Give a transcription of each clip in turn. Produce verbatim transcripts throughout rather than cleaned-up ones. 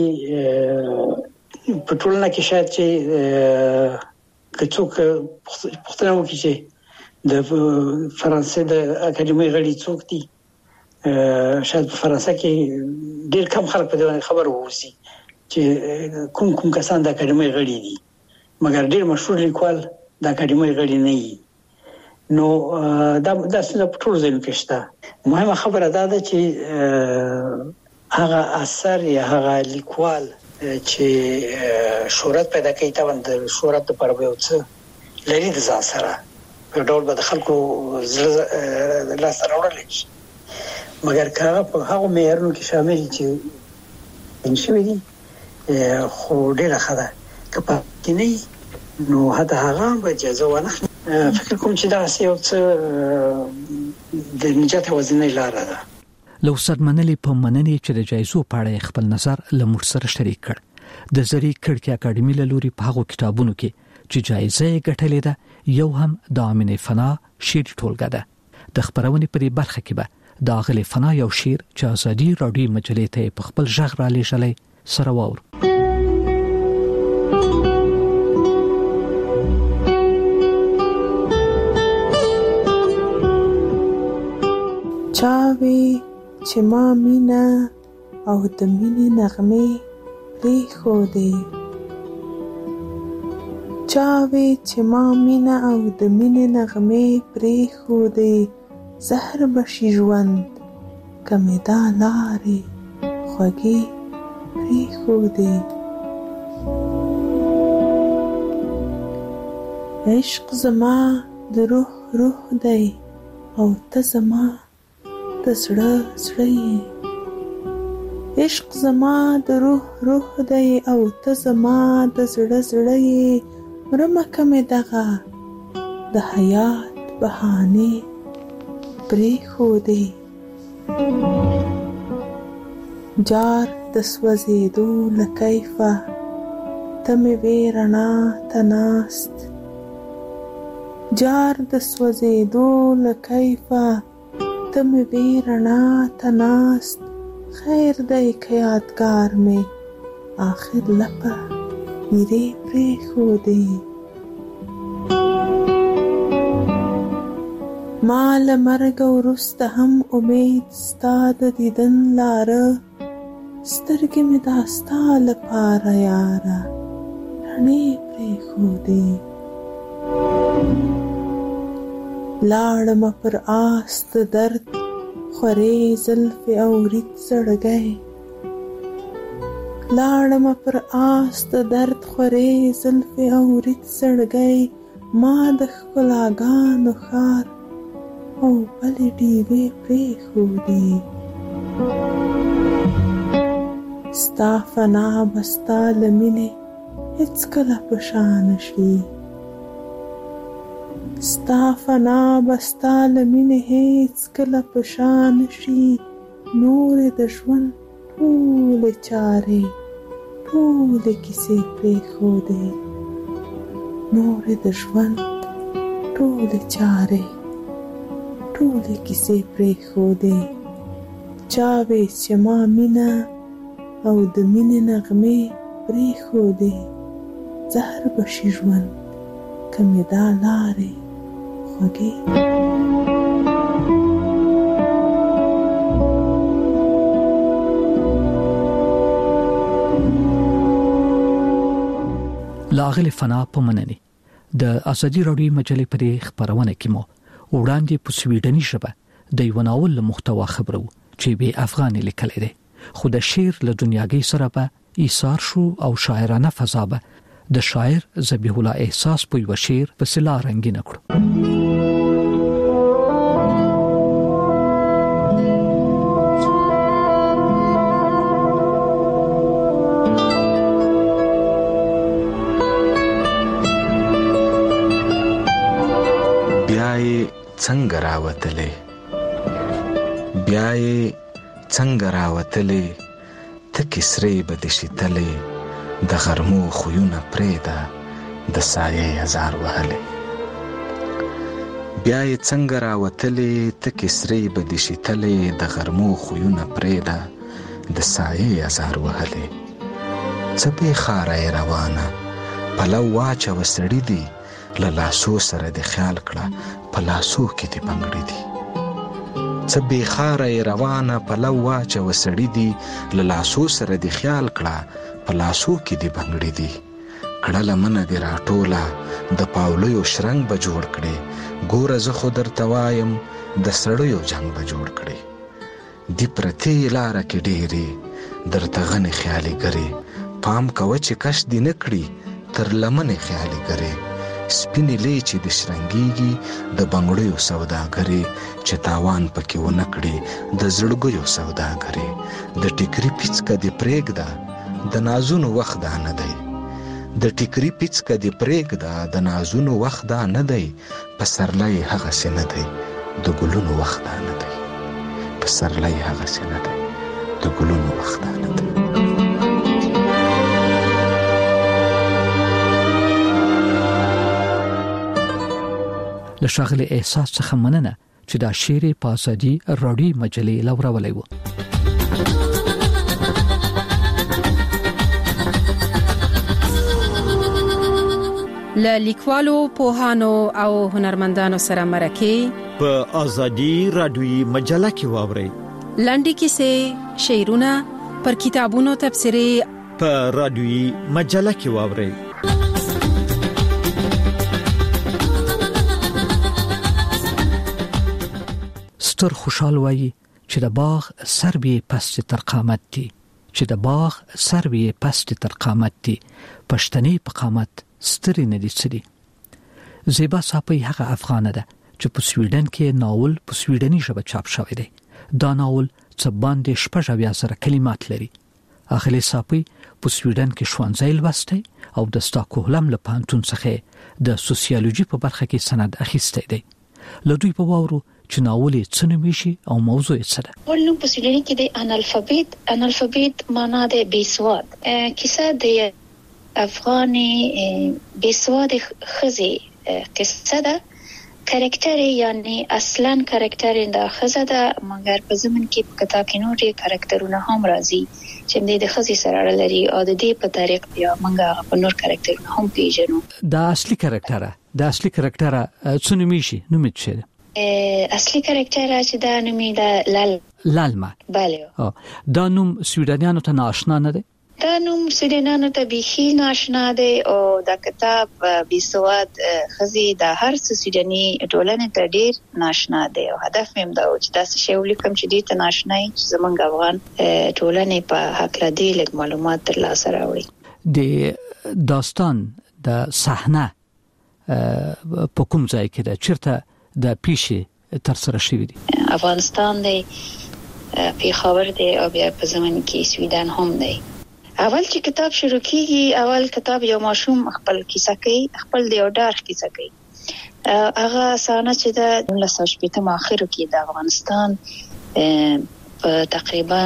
په ټولنه کې شاید چې کڅوک پښتنه وکړي چې د فرانسې د اکاډمۍ غړي څوک دي، شاید په فرانسه کې ډېر کم خلک په دې خبر ووسی چې کوم کوم کسان د اکاډمۍ غړي دي، مګر ډېر مشهور لیکوال د اکاډمۍ غړي نه وي. نو دا داسې په ټول ځای کې شته. مهمه خبره دا ده چې هغه اثر یا هغه لیکوال چې شهرت پیدا کوي، تا باندې شهرت لپاره به یو څه لري د ځان سره، په ډول به د خلکو زړه لاس راوړلی شي، مګر که هغه په هغو معیارونو کې شامل چې شوي دي خو ډېره ښه ده. که پکې نه وي نو حتی هغه به اجازه وانخلي. فکر کوم چې دغسې یو څه د نجات یوازینۍ لاره ده. له استاد منلي په مننې چې د جایزو په اړه خپل نظر له موږ سره شریک کړ. د زری کړکۍ اکاډمي له لوري په هغو کتابونو کې چې جایزه یې ګټلې ده یو هم د امینه فنا شعر ټولګه ده. د خبرونې په برخه کې به د اغلې فنا یو شعر چې ازادي راډیو مجلې ته په خپل ژغ را لېږلی سره واور. چاوي چې ما مینا او د مینې نغمې پرې خو دې، چاوي چې ما مینا او د مینې نغمې پرې خو دې، زهر بشي ژوند کمې دا لارې خوږې پرې خو دې. عشق زما د روح روح دی او ته زما د زړه زړه یې، عشق زما د روح روح دی او ته زما د زړه زړه یې، مرمه کمې دغه د حیات بهانې پرې خو دې. جار د سوځېدو له کیفه ته مې وې رڼا ته ناست، جار د سوځېدو له کیفه ته مې وې رڼا ته ناست، خیر دی که یادګار مې آخر لپه میرې پرې خو دې. ما له مرګه وروسته هم امید ستا د دیدن لاره، سترګې مې دا ستا لپاره یاره رڼې پرې خو دې. لاړمه پر آس د درد خورې زلفې او رید زړګی، لاړمه پر آس د درد خورې زلفې او رید زړګی، ما د ښکلاګانو ښار او بلې ډیوې پرې خو دې. ستا فنا به ستا له مینې هېڅکله په شا نه شي، ستا فنا به ستا له مینې هېڅکله په شا نه شي، نورې د ژوند ټولې چارې ټولې کیسې پرېښودې، نورې د ژوند ټولې چارې ټولې کیسې پرېښودې. چاوې چې ما مینه او د مینې نغمې پرېښودې، زهر به شي ژوند که مې دا لارې خوږې. لاغلی فنا په مننې د ازادي راډیو مجلې په خبرونه کې مو وړاندې په سویډني ژبه د یو ناول محتوا خبرو چې به افغاني لیکل دي، خو د شعر له دنیاګي سره به ایثار شو او شاعرانه فضا به د شاعر ذبیح الله احساس په یو شعر په سلا رنگین کړو. بیاي څنګه راوتلې بیاي څنګه راوتلې ته کسرې بد شتلې د غرمو خوونه پرېدا د سایه هزار وهلې بیاي څنګه راوتلې ته کسرې بد شتلې د غرمو خوونه پرېدا د سایه هزار وهلې څه بې خاره روانه پلو واچوه سړي دي له لاسو سره د خیال کړه په لاسو کې د بنګړي دي څه بې خاره روانه پلو واچوه سړي دي له لاسو سره د خیال کړه په لاسو کې د بنګړي دي کړه لمنه دې راټوله د پاولیو شرنګ به جوړ کړې ګوره زه خو درته وایم د سړیو جنګ به جوړ کړې دی پرتې لاره کې ډېرې درته غنې خیالي ګرې پام کوه چې کش دې نه کړي تر لمنې خیالي ګرې سپینې لیچې د شرنګېږي د بنګړیو سوداګرې چې تاوان پکې ونه کړي د زړګیو سوداګرې د ټیکري پیڅکه دې پرېږده د نازونو وخت دا نه دی د ټیکري پیڅکه دې پرېږده د نازونو وخت دا نه دی پسرلی هغسې نه دی د ګلونو وخت دا نه دی پسرلی هغسې نه دی د ګلونو وخت دا نه دی له ښاغلي احساس څخه مننه چې دا شعر په ازادي راډیو مجلې لورولی و. له لیکوالو پوهانو او هنرمندانو سره مرکه په ازادي راډیو مجله کې واورئ. لنډې کیسې، شعرونه، پر کتابونو تبصرې په راډیو مجله کې واورئ. ستر خوشحال وایي چې د باغ سر به پست تر قامت دي چې د باغ سر به پست تر قامت دي پښتني په قامت ستري نه دي سړي. زیبا صاحب هغه افغانه ده چې په سویډن کې ناول په سویډني ژبه چاپ شوی دی. دا ناول څه باندې شپږ اویا زره کلمات لري. اخلي صاحب په سویډن کې ښوونځی لوستی او د ستاکهولم له پوهنتون څخه د سوسیالوژي په برخه کې سند اخیستی دی. له دوی په واورو چې ناول یې څه نومیږي او موضوع یې څه ده. ولنو په سویډني کې د انالفابیت انالفابیت معنا د بیسواد کیسه د افغاني بیسواد خزي قصه ده. کاراکتر یعنی اصلا کاراکتر د خزه ده مګر په زمن کې په کتاب کې نور کاراکترونه هم راځي چې د خزي سره اړه لري او د دې په طریق بیا موږ په نور کاراکترونه هم پیژنو. دا اصلي کاراکتر دا اصلي کاراکتر څه نومیږي نوم یې څه ده؟ اصلي کاراکتر چې دا نومي د لال لالما. بله. دا نوم سویډنیانو ته ناشنا نه دی؟ دا نوم سویډنیانو ته بیخي ناشنا دی او دا کتاب بیسواد خزي د هر سویډني ټولنې ته ډیر ناشنا دی او هدف هم دا و چې تاسو شی ولیکم چې دې ته ناشنا چې زمونږ افغان ټولنې په حق لدی لږ معلومات ترلاسه راوړي. د داستان د صحنه په کوم ځای کې ده چیرته د پیښې تر سره شوې دي؟ افغانستان دی، پیښور دی او بیا په زمن کې سویډن هم دی. اول چې کتاب شروع کیږي اول کتاب یو ماشوم خپل کیسه کوي، خپل دی او ډار کیسه کوي. هغه سانه چې د نولس سوه شپېته اخرو کې د افغانستان په تقریبا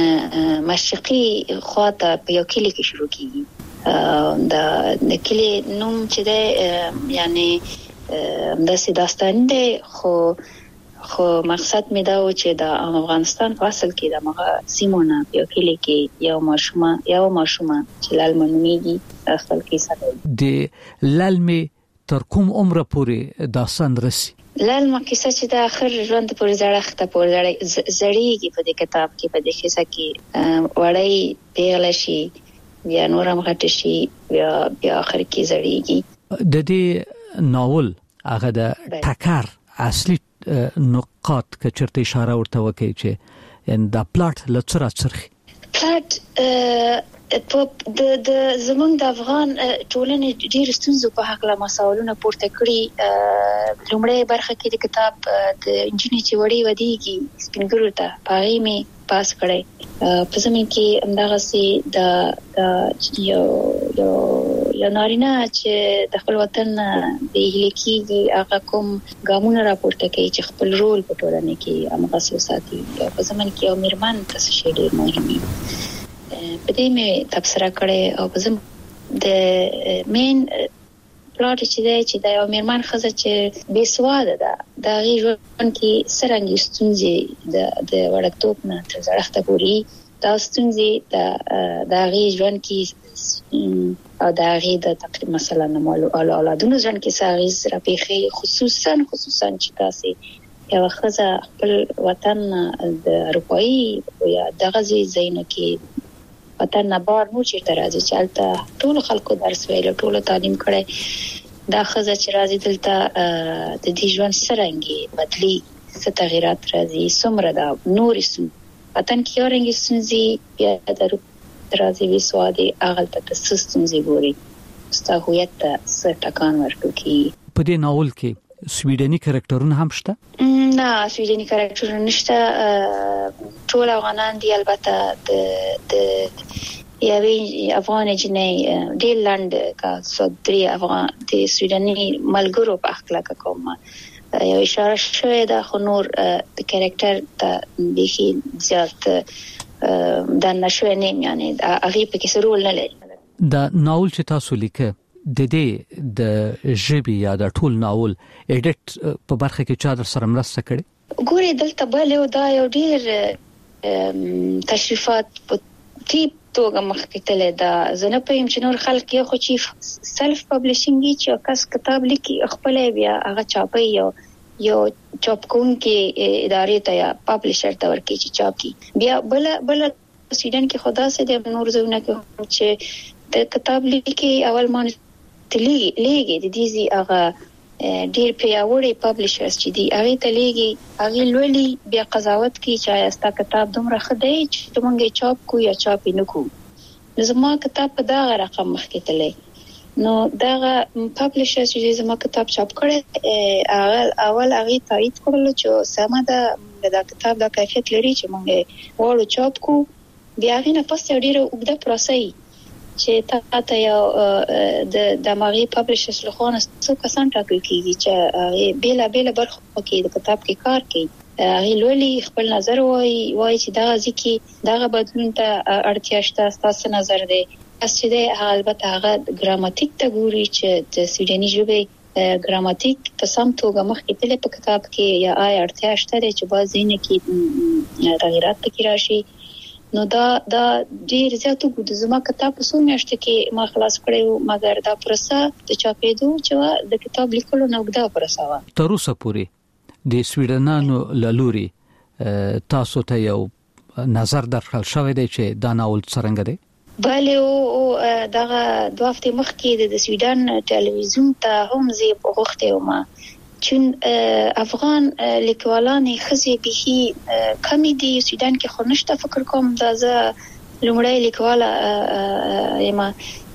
مشرقي خواته په یو کلی کې شروع کیږي. د د کلی نوم چې د یعنی د سي داستان دی خو خو مقصد می دا و چې د افغانستان په اصل کې د مغه سیمونه یو کلی کې یو ماشومه یو ماشومه چې لالمه نومیږي خپل کیسه کوي. د لالمه تر کوم عمر پورې داستان رسي؟ لالمه کیسه چې د اخر ژوند پورې زړښت پورې زړیږي په دې کتاب کې په دې کیسه کې وړای پیغله شي بیا نور هم غټ شي بیا بیا اخر کې زړیږي. د دې ناول هغه د ټکر اصلي نقاط که چرته اشاره ورته وکړي چې ان دا پلاټ لڅرا چرخي پلاټ په د د زمونږ د افغان ټولنې ډیر ستونزو په حق لا مساولونه پورته کړی. لومړی برخه کې د کتاب د انجینری چې وړي ودیږي سپینګرو ته پای می پاس کړی. په زمين کې همدغه سي د یو یو یو نارینه چې د خپل وطن د هلیکيږي هغه کوم ګامونه راپورته کوي چې خپل رول په ټولنه کې هغه ساتي. په زمين کې یو میرمن تاسو شي ډیر مهمه په دې مې تبصره کړې او په زم د مین پلاټ چې دی چې د یو میرمن ښځه چې بې سواده ده د هغې ژوند کې څرنګه ستونزې د د وړکتوب نه تر زړښته پورې دا ستونزې د د غي ژوند کې او د غي د تقریبا مثلا مالو اولادونو ژوند کې ساغیز را پیخي خصوصا خصوصا چې تاسو یو خزه خپل وطن د اروپאי یا دغه ځایونو کې وطن نه بار مو چې ترازی چلته ټول خلکو درس ویل ټول تعلیم کړي دا خزه چې راځي دلته د دې ژوند سرنګي بدلی ست تغیرات راځي سمره دا نور سم وطن کې اورنګي سنځي یا درو درازي وی سوادي اغل ته سستونزي ګوري ستا هویت ته ستکان ورکوي په دې ناول کې سویډني کریکټرونه هم شته نه سویډني کریکټرونه نشته ټول افغانان دي البته د د یوې افغان جنې ډیر لاند کا صدري افغان د سویډني ملګرو په اخلاق کوم یو اشاره شوی دا خو نور د کریکټر ته بيخي زیات د نشوي نیم یعنی هغه په کې سرول نه لري دا ناول چې تاسو لیکه د دې د ژبې یا د ټول ناول ایډیټ په برخه کې چا در سره مرسته کړي ګوري دلته بل یو دا یو ډیر تشریفات په ټیپ توګه مخکې تللی دا زنه پېم چې نور خلک یو خو چې سلف پبلشینګ چې کس کتاب لیکي خپل بیا هغه چاپي یو یو چاپ کوونکې ادارې ته یا پبلشر ته ورکی چې چاپ کی بیا بل بل سویډن کې خدا سي د نور زونه کې چې د کتاب لیکي اول مان تلی لیږي د دې زی هغه ډیر پیاوړي پبلشرز چې دی هغه ته لیږي هغه لولي بیا قضاوت کوي چې استا کتاب دومره خدای چې موږ چاپ کو یا چاپ نه کو زما کتاب په دغه رقم مخکې تللی نو دغه پبلشر چې زما کتاب چاپ کړي اول اول هغه تایید کړل چې سمه ده دا کتاب د کیفیت لري چې موږ وړو چاپ کو بیا غینه پس ډیره وګړه پروسې چې تاسو یو د د ماغي پبلشرز له خوا څو کسان ټاکل کیږي چې بیل بیل برخه کې د کتاب کې کار کوي هغه لولي خپل نظر وای وای چې دا ځکه دغه بدلون ته اړتیا شته تاسو نظر دی چې د البته هغه ګراماتیک ته ګوري چې د سویډني ژبې ګراماتیک په سم توګه مخکې تللی په کتاب کې یا آی اړتیا شته چې بعضې نه کې تغیرات پکې راشي نو دا دا ډیر زیاتو د زما کتاب په څو میاشتو کې ما خلاص کړی مګر دا پروسه د چاپېدو چې د کتاب لیکلو نه وګدا پروسه و تر اوسه پورې د سویډنانو لوري تاسو ته یو نظر درکړل شوی دی چې دا ناول څنګه دی بله او دغه دوه هفته مخکې د سویډن ټلویزیون ته هم زی په غوښته ومه چې افغان لیکوالان خزي به کمی دي سویډن کې خو نشته فکر کوم دا زه لومړی لیکواله یم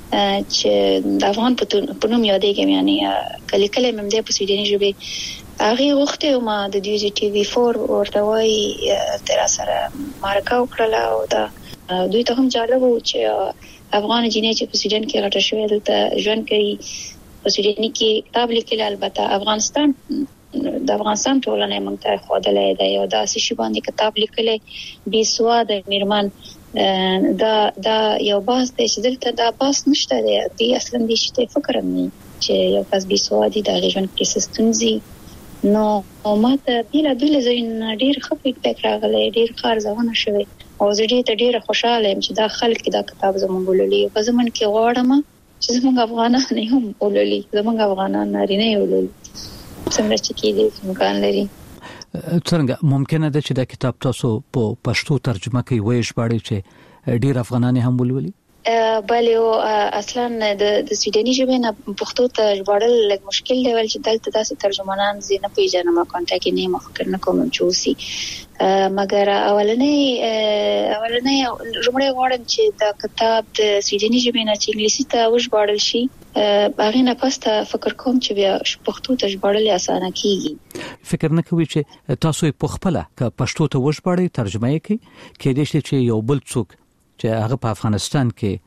چې د افغان په نوم یادېږم یعنی کله کله مې د په سویډني ژبه هغه غوښته ومه د ډي جی ټي وي فور ورته وایي تر سره مارکا وکړه او دا دوی ته هم جالب و چې افغان جنې چې په سویډن کې غټه شوې دلته ژوند کوي په سویډن کې کتاب لیکل البته افغانستان د افغانستان ټولنه موږ ته خوادلې ده یو داسې شی باندې کتاب لیکل بي سواد میرمن دا دا یو باس دی چې دلته دا باس نشته دی دی اصلا دې شته فکر نه چې یو کس بي سوادي د ژوند کې سستونزي نو ماته بیل بیل زین ډیر خفیک پک راغلی ډیر خارزونه شوی او زه ډېر ډېر خوشاله یم چې دا خلک دا کتاب زموږ ولولي په زمون کې غواړم چې زموږ افغانان نه هم ولولي زموږ افغانان نارینه ولولي څنګه چې کېږي امکان لري څنګه ممکنه ده چې دا کتاب تاسو په پښتو ترجمه کوي وایي ژباړي چې ډېر افغانان هم ولولي بله او اصلا د د سویډني ژبې نه پښتو ته ژباړل لږ مشکل دی ول چې دلته داسې ترجمانان زینه پیژنم کانټاکټ نه ما فکر نه کوم چې وسی مګر اولنې اولنې لومړی غواړم چې دا کتاب د سویډني ژبې نه چې انګلیسي ته وژباړل شي هغه نه پسته فکر کوم چې بیا پښتو ته ژباړل اسانه کیږي فکر نه کوي چې تاسو په خپل ک پښتو ته وژباړئ ترجمه یې کوي کې دې چې یو بل څوک چې هغه په افغانستان کې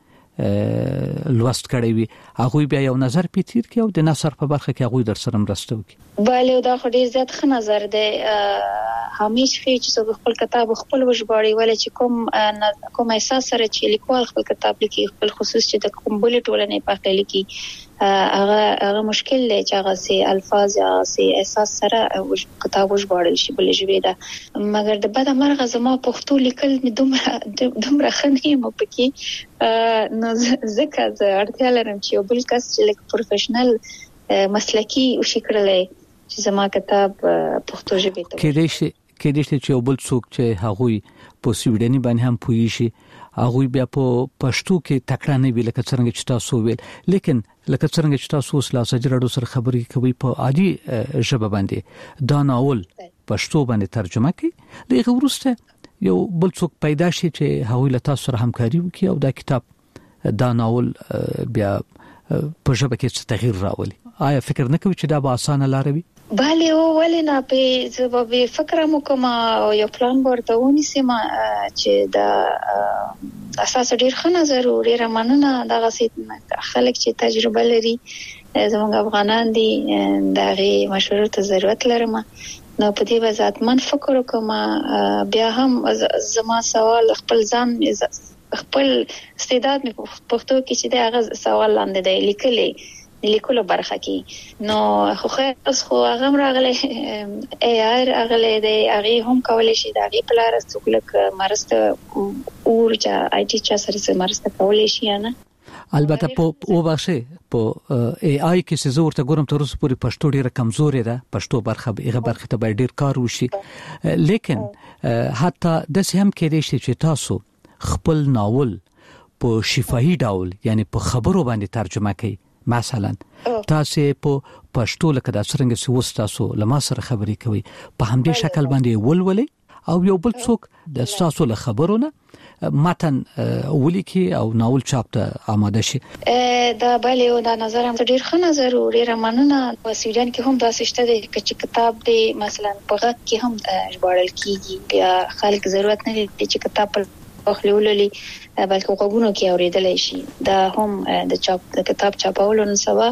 لوست کړی وي هغه بیا یو نظر پیتیر کې او د نثر په برخه کې هغه در سره مرسته وکړي بله دا خو ډیر زیات ښه نظر دی همیش خې چې څوک خپل کتاب خپل وژباړي ولې چې کوم کوم احساس سره چې لیکوال خپل کتاب لیکي خپل خصوص چې د کوم بل ټولنې په خپل لیکي هغه هغه مشکل دی چې هغه سي الفاظ یا سي احساس سره کتاب وژباړل شي بل ژبه ده. مګر د بده مرغه زما پښتو لیکل مې دومره دومره خنې مو پکې نو ځکه زه اړتیا لرم چې یو بل کس چې لکه پروفیشنل مسلکی وشي کړلی چې زما کتاب پښتو ژبه ته کېدای شي کېدای شي چې یو بل څوک چې هغوی په سویډني باندې هم پوي شي هغه بیا په پښتو کې تکړه نه وی لکه څنګه چې تاسو ویل لیکن لکه څنګه چې تاسو اوس لا سجرادو سره خبرې کوي په عادي ژبه باندې دا ناول پښتو باندې ترجمه کړي دغه ورسته یو بل څوک پیدا شي چې هغه له تاسو سره همکاري وکړي او دا کتاب دا ناول بیا په ژبه کې تغییر راولي. آیا فکر نه کوي چې دا به اسانه لار وي؟ بله او ولنه په سبب فکر مو کوم یو پلان ورته ونیسم چې دا اساس ډیر ښه نظر او ډیر مننه دغه خلک چې تجربه لري زموږ افغانان دي دغه مشورو ته ضرورت لرم. نو په دې وضاحت من فکر کوم بیا هم زما سوال خپل ځان خپل استعداد مې پښتو کې چې دا سوال لاندې دی لیکلې لیکلو برخه کې نو خو خیر اوس خو هغه راغله ای آر اغله دی هغه هم کولای شي دا غي پلار څوک مرسته او چې آی ټي چا سره مرسته کولای شي نه. البته په او باشه په ای آی کې څه ورته ګورم تر اوسه پورې پښتو ډیره کمزوري ده پښتو برخه هغه برخه ته ډیر کار وشي لیکن حتی د سهم کې دي چې تاسو خپل ناول په شفاهي ډول یعنی په خبرو باندې ترجمه کړئ مثلا تاسو په پښتو لکه د څنګه سوس تاسو لما سره خبرې کوي په همدې شکل باندې ولولې او یو بل څوک د تاسو له خبرونه متن ولیکي او ناول چاپ ته آماده شي. دا بله او دا نظر هم ډیر ښه نظر او ډیر مننه. په سویډن کې هم دا سشته دی چې کتاب دی مثلا په غږ کې هم ژباړل کیږي بیا خلک ضرورت نه لري چې کتاب په خپلولي بلکې وګونو کې اوریدلای شي. دا هم د چاپ د کتاب چاپولو نن سبا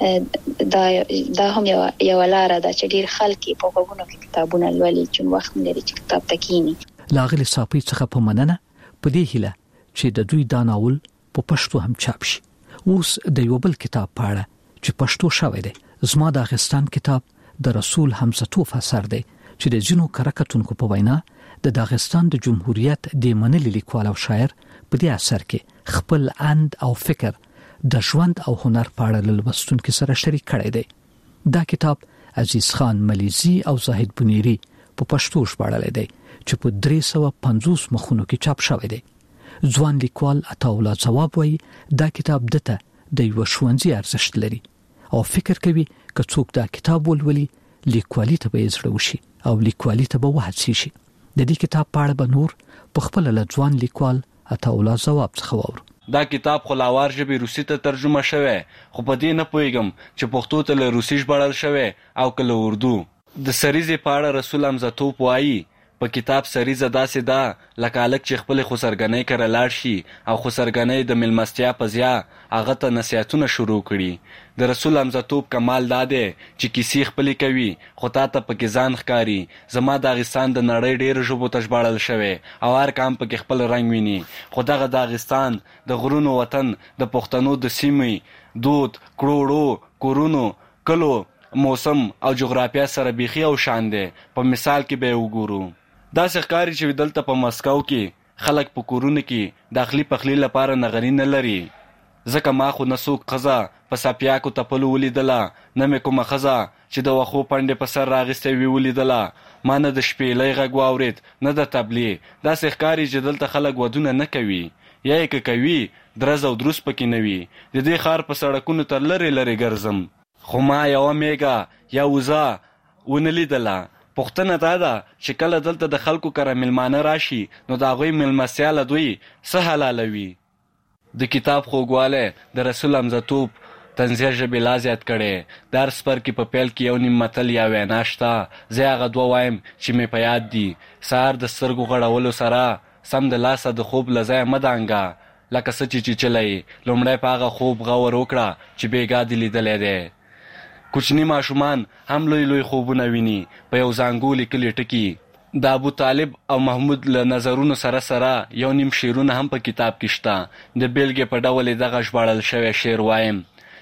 دا دا هم یو یو لار ده چې ډیر خلک په وګونو کې کتابونه لولي چې وخت لري چې کتاب تکینی. لاغلی صاحب څخه په مننه په دې هیله چې د دوی دا ناول په پښتو هم چاپ شي. اوس د یو بل کتاب په اړه چې پښتو شوی دی زما د داغستان کتاب د رسول حمزه توف اثر دی چې د جنو کرکټونکو په وینا د داغستان د جمهوریت د منلي لیکوال او شاعر په دې اثر کې خپل اند او فکر د ژوند او هنر په اړه لوستونکو سره شریک کړی دی. دا کتاب عزیز خان ملیزي او زاهد بنيري په پښتو ژباړل دی چې په درې سوه پنځوس مخونو کې چاپ شوی دی. ځوان لیکوال عطاالله ځواب وایي دا کتاب دته د یو ښوونځي ارزښت لري او فکر کوي که څوک دا کتاب ولولي لیکوالي ته به یې زړه وشي او لیکوالي ته به وهڅي شي. د دې کتاب په اړه به نور په خپل ځوان لیکوال عطاالله ځواب څخه واورو. دا کتاب خلاوار ژبه روسي ته ترجمه شوی خو په دې نه پوهیږم چې پښتو ته له روسي ژباړل شوی او کله اردو. د سریزې په اړه رسول حمزه توف وایي په کتاب سریزه داسې ده لکه هلک چې خپل خسرګنۍ کره لاړ شي او خسرګنۍ د ملمستیا په ضیا هغه ته نصیحتونه شروع کړي. د رسول حمزه توف کمال دا دی چې کیسې خپلې کوي خو تا ته پکې ځان ښکاري. زما داغستان د نړۍ ډېرو ژبو ته ژباړل شوی او هر قام پکې خپل رنګ ویني خو دغه داغستان د غرونو وطن د پښتنو د سیمې دود کړوړو کورونو کلو موسم او جغرافیا سره بیخي او شان دی. په مثال کې به وګورو داسې ښکاري چې دلته په مسکو کې خلک په کورونو کې داخلي پخلي لپاره نغري نه لري ځکه ما خو نه څوک ښځه په ساپیاکو تپلو ولیدله نه مې کومه ښځه چې د وښو پنډې په سر راغیستی وي ولیدله. ما نه د شپېلۍ غږ واورېد نه د طبلې. داسې ښکاري چې دلته خلک ودونه نه کوي یا یې که کوي درز او دروس پکې نه وي. د دې ښار په سړکونو ته لرې لرې ګرځم خو ما یوه میږه یا وزه ونه لیدله. پوښتنه دا ده چې کله دلته د خلکو کره ملمانه راشي نو د هغوی ملمستیا له دوی څه حلالوي. د کتاب خوږوالی د رسول حمزه توف طنزیه ژبې لا زیات کړی. د هر څپرکي په پیل کې یو نیم متل یا وینا شته. زه هغه دوه وایم چې مې په یاد دي. سهار د سترګو غړولو سره سم د لاسه د خوب له ځایه مه دانګه لکه څه چې چیچلی لومړی په هغه خوب غور وکړه چې بېګا دې لیدلی دی. کوچني ماشومان هم لوی لوی خوبونه ویني په یو زانګو لیکلي ټکي. د ابو طالب او محمود له نظرونو سره سره یو نیم شعرونه هم په کتاب کې شته. د بیلګې په ډول دغه ژباړل شوی شعر وایم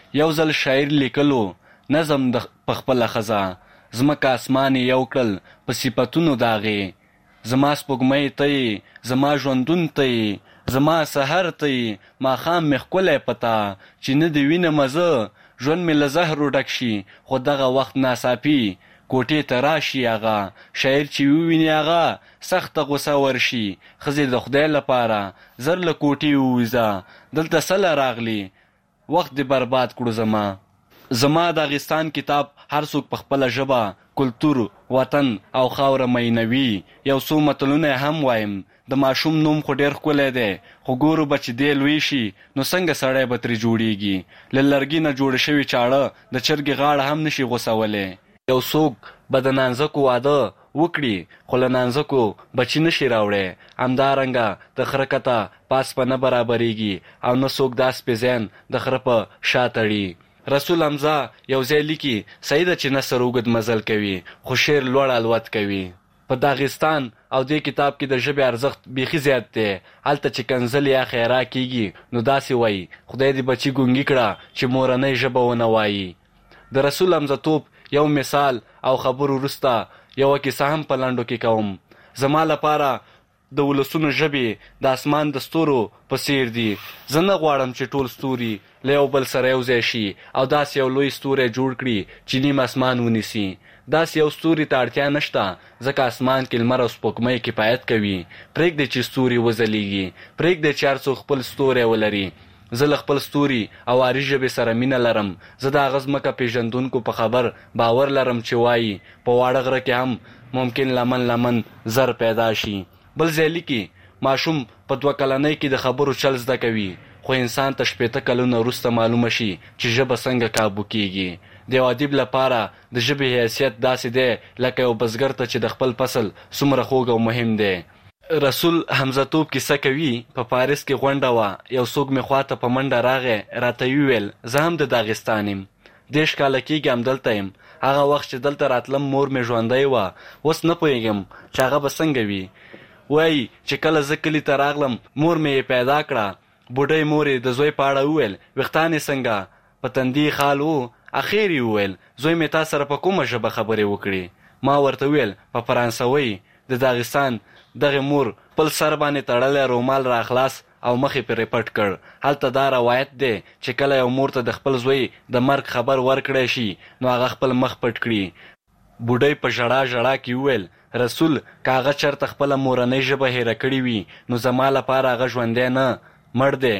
یو ځل شاعر لیکلو نظم د پخپله خزا زمکه اسمان یو کړل په صفتونو داغې زما سپوږمۍ ته زما ژوندون ته زما سحر ته ماښام مې ښکلی پتا چې نه د وینم زه ژوند مې له زهرو ډک شي خو دغه وخت ناڅاپي کوټې ته راشي هغه شاعر چې وویني هغه سخته غوسه ورشي ښځې د خدای لپاره زر له کوټې ووځه دلته څه راغلي وخت دې برباد کړو زما زما د اغستان کتاب هر څوک په خپله ژبه کلتور وطن او خاوره مینوي یو څو متلونه هم وایم د ماشوم نوم خو ډېر ښکلی دی خو ګورو به چې دی لوی شي نو څنګه سړی به ترې جوړیږي له لرګي نه جوړه شوي چاړه د چرګې غاړه هم نشي غوڅولی یو څوک به د نانځکو واده وکړي خو له نانځکو بچي نشي راوړی همدارنګه د خره کته پاس په نه برابرېږي او نه څوک دا سپېزین د خره په شا تړي رسول حمزه یو ځای لیکي صحیح ده چې نثر اوږد مزل کوي خو شعر لوړ الوت کوي په داغستان او دې کتاب کې د ژبې ارزښت بیخي زیات دی هلته چې کنزل یا خیرا کیږي نو داسې وایي خدای دې بچي ګونګي کړه چې مورنۍ ژبه ونه وایي د رسول حمزه توپ یو مثال او خبرو وروسته یوه کیسه هم په لنډو کې کوم زما لپاره د ولسونو ژبې د اسمان د ستورو په څیر دي زه نه غواړم چې ټول ستوري له یو بل سره یو ځای شي او داسې یو لوی ستوری جوړ کړي چې نیم اسمان ونیسي داسې یو ستوري ته اړتیا نشته ځکه اسمان کې لمر او سپوږمۍ کفایت کوي پرېږدئ چې ستوري وځلیږي پرېږدئ چې هر څوک خپل ستوری ولري زه له خپل ستوري او عاري ژبې سره مینه لرم زه د هغه ځمکه پېژندونکو په خبر باور لرم چې وایي په واړه غره کې هم ممکن لمن لمن زر پیدا شي بل ځای لیکي ماشوم په دوه کلنۍ کې د خبرو چل زده کوي خو انسان ته شپېته کلونه وروسته معلومه شي چې ژبه څنګه کابو کیږي د یو ادیب لپاره د ژبې حیثیت داسې دی لکه یو بزګر ته چې د خپل فصل څومره خوږ او مهم دی رسول حمزه توپ کیسه کوي په پاریس کې غونډه وه یو څوک مې خواته په منډه راغی راته وویل زه هم د داغستان یم دېرش کاله کېږي همدلته یم هغه وخت چې دلته راتلم مور مې ژوندی وه اوس نه پوهېږم چې هغه به څنګه وي وایي چې کله زه کلي ته راغلم مور مې یې پیدا کړه بوډۍ مور یې د زوی په اړه وویل ویښتان یې څنګه په تندي خال و اخیر یې وویل زوی مې تا سره په کومه ژبه خبرې وکړې ما ورته وویل په فرانسوۍ د داغستان دغې مور خپل سر باندې تړلی رومال را خلاص او مخ یې پرې پټ کړ هلته دا روایت دی چې کله یو مور ته د خپل زوی د مرګ خبر ورکړی شي نو هغه خپل مخ پټ کړي بوډۍ په ژړا ژړا کې وویل رسول که هغه چېرته خپله مورنۍ ژبه هیره کړې وي نو زما لپاره هغه ژوندی نه مړ دی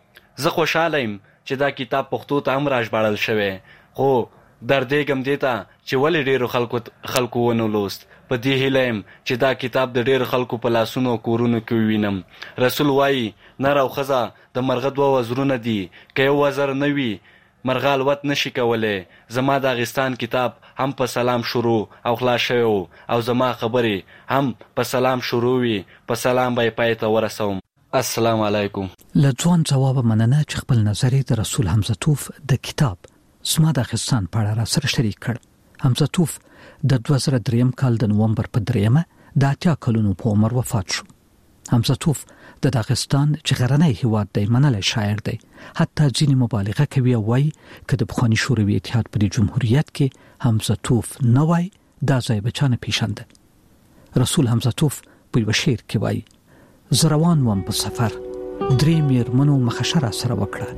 زه خوشحاله یم چې دا کتاب پښتو ته هم راژباړل شوی خو دردېږم دې ته چې ولې ډېرو خلکو خلکو ونه لوست په دې هیله یم چې دا کتاب د ډېرو خلکو په لاسونو او کورونو کې ووینم رسول وایي نر او ښځه د مرغه دوه وزرونه دي که یو وزر نه وي مرغه الوت نشي کولی زما د اغستان کتاب هم په سلام شروع او خلاص شوی و او زما خبرې هم په سلام شروع وي په سلام به یې پای ته ورسوم السلام علیکم له ځوان ځوابه مننه چې خپل نظر د رسول حمزه توف د کتاب زما د اغستان په اړه را سره شریک کړ حمزه توف د دوه زره دریم کال د نومبر په دریمه د اتیا کلونو په عمر وفات شو حمزه توف د داغستان چې غرنی هیواد دی منلی شاعر دی حتی ځینې مبالغه کوي او وایي که د پخواني شوروي اتحاد په دې جمهوریت کې حمزه توف نه وای دا ځای به چا نه پیژنده رسول حمزه توف په یوه شعر کې وایي زه روان وم په سفر درې مېرمنو مخشه را سره وکړه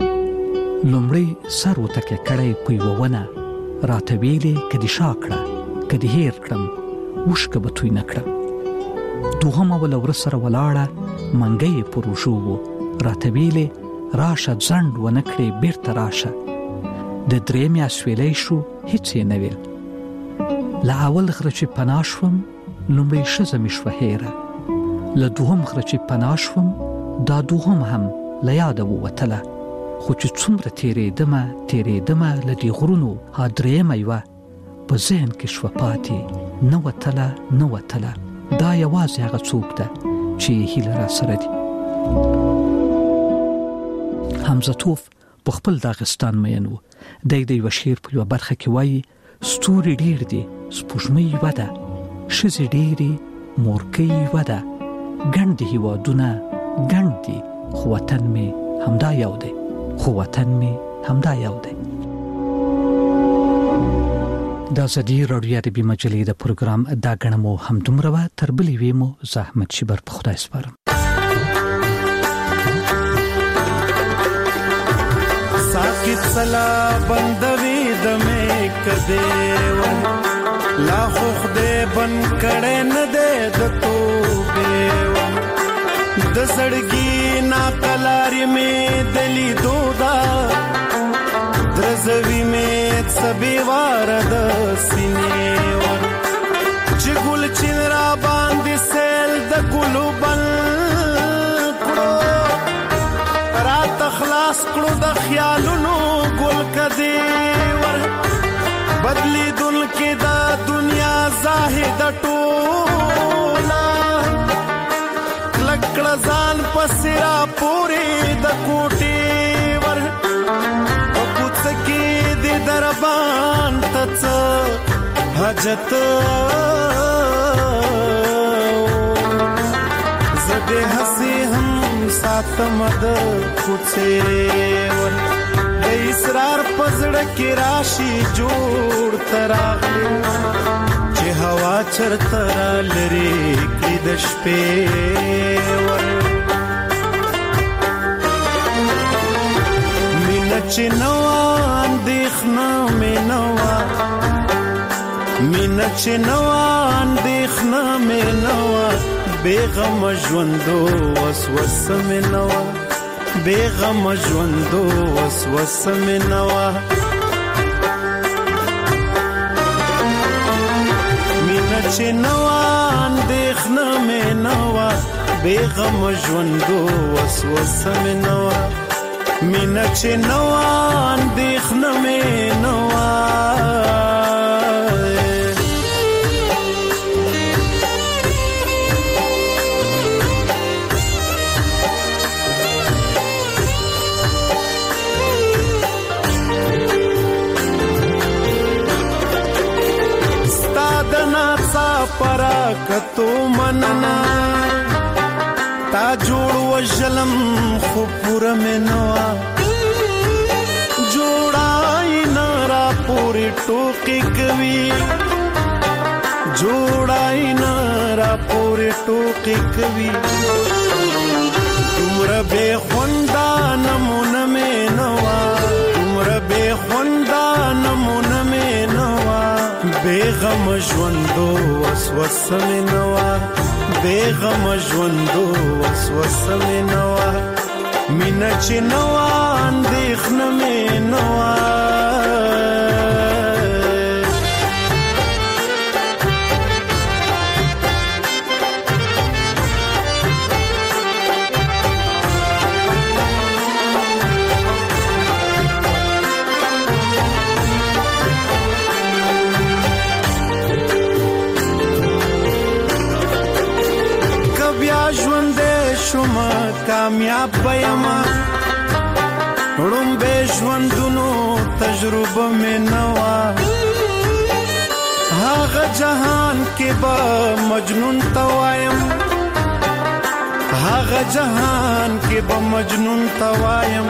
لومړی سر وتکیه کړی په یوه ونه راته ویلې که دې شا کړه که دې هیر کړم اوښکه به توی نه کړم دوهمه وله وره سره ولاړه منګی یې پر اوږو و راته ویلې راشه ځنډ ونه کړې بیرته راشه د درېیمې اسویلی شو هېڅ یې نه ویل له اول غره چې پناه شوم لومړۍ ښځه مې شوه هیره له دوهم غره چې پناه شوم دا دوهم هم له یاده ووتله خو چې څومره تېرېدمه تېرېدمه له دې غرونو ها درېیمه یوه په ذهن کې شوه پاتې نه وتله نه وتله دا یوازې هغه څوک ده چې هیله را سره دي حمزه توف په خپل داغستان مین و دی د یوه شعر په یوه برخه کې وایي ستوري ډېر دي سپوږمۍ یوه ده ښځې ډېرې مورکۍ یوه ده ګڼ دي هېوادونه ګڼ دي خو وطن مې همدا یو دی خو وطن مې همدا یو دی. دا سدي رادیو عربي مجلې د پروګرام دا غنمو هم دومره تر بلې ویمو زحمت شبر په خدای سپارم. ساکت سلا بندوي د مې کده و لا خو خدای بن کړه نه ده د توبه و د سړګي نا کلاري مې دلی دودا درزوی مې سبي وارد سینې ور چې ګل چین را باندې سیل د ګلو بل کړو رات خلاص کړو د خیالونو ګل کدي ور بدلی دل کې دا دنیا زاهد ټولا لکړه ځان پسرا پوری د کوټي ور او پوڅ کې دې دربان تڅ حاجت زده هسي هم ساتم د کوڅه ور د اسرار پزړه کې راشي جوړ تراغلي چې هوا چرته لري کې د شپې ور مینه چې نو اندېښنه مې نو مینه چې نو اندېښنه مې نو بیغم ژوندو وسوسه مې نو بیغم ژوندو وسوسه مې نو مینه چې نو اندېښنه مې نو بیغم ژوندو وسوسه مې نو مینه چې نو اندېښنه مې نو پرا کتو مننا تا جوړ وجلم خو پور منوا جوړای نارا پوری ټوکی کوي جوړای نارا پوری ټوکی کوي تمر به خوندا نمونه منوا تمر به خوندا نمونه منوا بیغم ژوندو وسوسه مې نوا بیغم ژوندو وسوسه مې نوا مینه چې نوا اندېښنه مې نوا شما کامیاب بېما وړم به ژوندونو تجربه مې نوا هغه جهان کې به مجنون توایم هغه جهان کې به مجنون توایم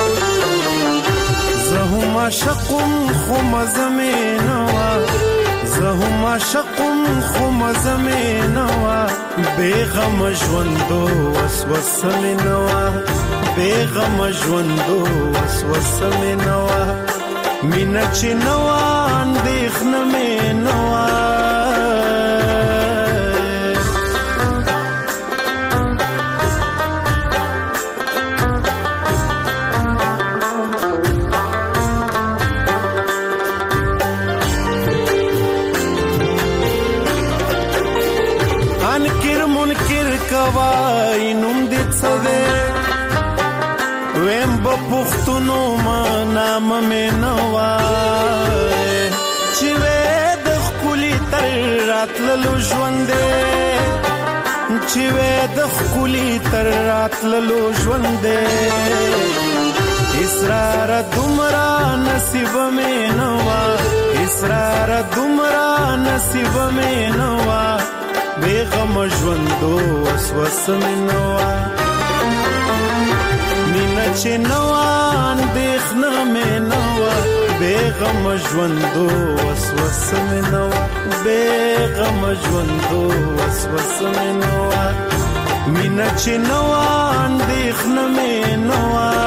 زه هم عاشقم خو مزه مې نوا زه هم عاشقم خو مزه مې نوا بیغم ژوندو وسوسه مې نوا بیغم ژوندو وسوسه مې نوا مینه چې نوا اندېښنه مې نوا کوای نوم دې څه دی ویم به پښتونو ما نام مې نه وای چې وې د ښکلي تر راتللو ژوند دی چې وې د ښکلي تر راتللو ژوند دی اسرار دومره نصیب مې نه وای اسرار دومره نصیب مې نه وای بیغم ژوندو وسوسه مې نوا مینه چې نوا اندېښنه اندېښنه مې نه وه بې غمه ژوندو وسوسه مې نه وه بې غمه ژوندو وسوسه مې نه وه مینه چې نه وه اندېښنه مې نه وه